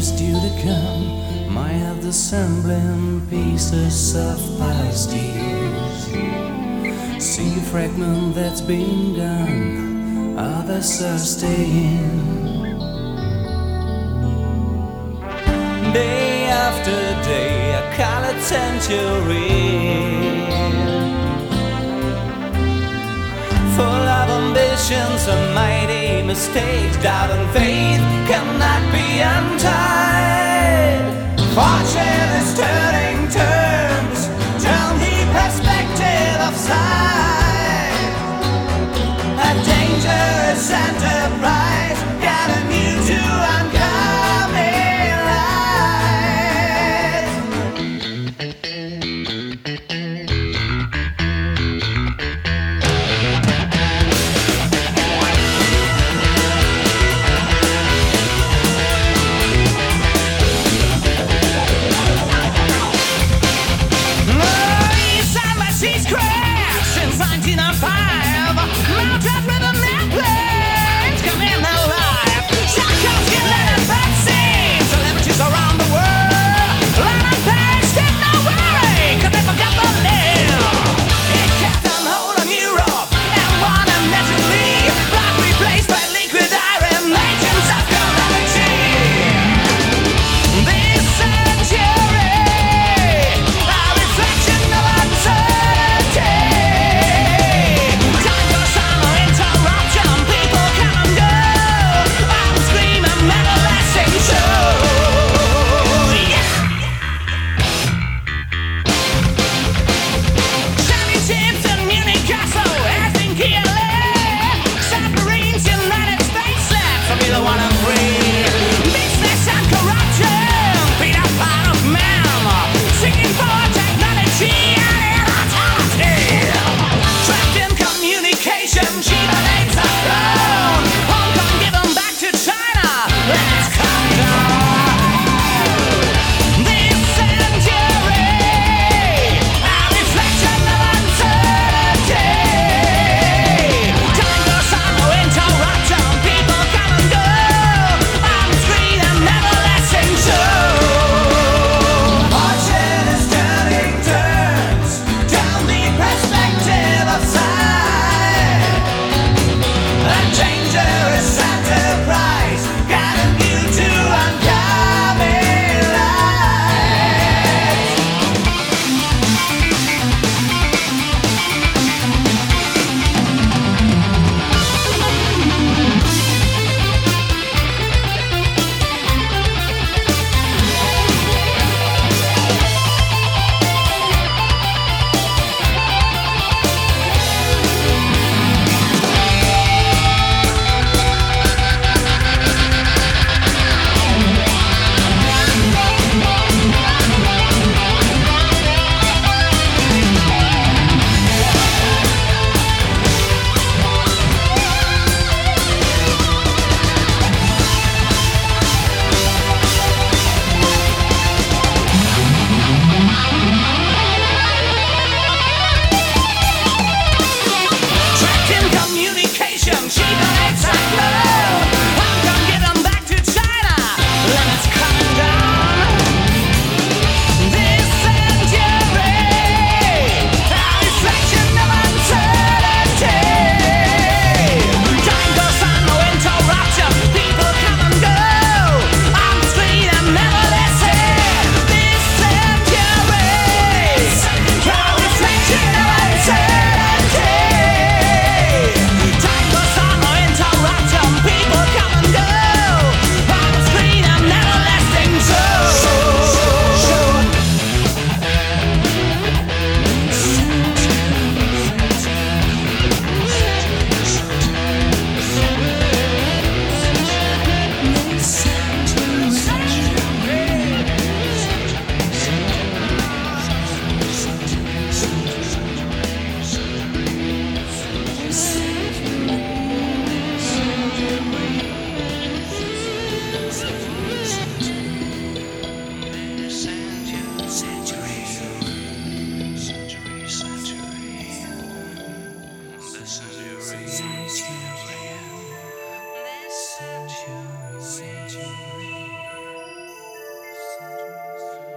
is due to come might have the sembling pieces of pasties. See a fragment that's been gone, others are staying. Day after day, I call it century, full of ambitions and mighty mistakes. Doubt and faith cannot be untied. Fortune is turning turns, turn the perspective of sight. A dangerous enterprise, getting you to uncommon light. She's crashed since 1905. Mounted with an airplane, coming alive. Tchaikovsky led a vaccine, celebrities around the world. Leonard Page did not worry, 'cause they forgot the name. It kept on hold on Europe and won immensely. Blood replaced by liquid iron, legends of calamity. This century, a reflection of uncertainty. Time goes on, or interruption, people come and go. I'm screaming, everlasting show. Yeah. Championships in Munich, Castle, Helsinki, LA. Submarines, United States, left for me the one and free. Business and corruption, beat up part of man. Singing for technology and immortality. Trapped in communication, she names are flown. Hong Kong given back to China. Let's come down. This century, a reflection of uncertainty. Time goes on, no interruption, people come and go. I'm screaming, everlasting show. Fortune is turning turns, down the perspective of sight. A dangerous enterprise, guiding you to uncommon light. Trapped in communication, she donates her blood. Hong Kong given back to China, limits coming down. This century, a reflection of uncertainty. Time goes on, no interruption, people come and go. I'm screaming, never listen. This century, a reflection of uncertainty. Time goes on, no interruption, people come and go. I'm screaming, everlasting show. Century.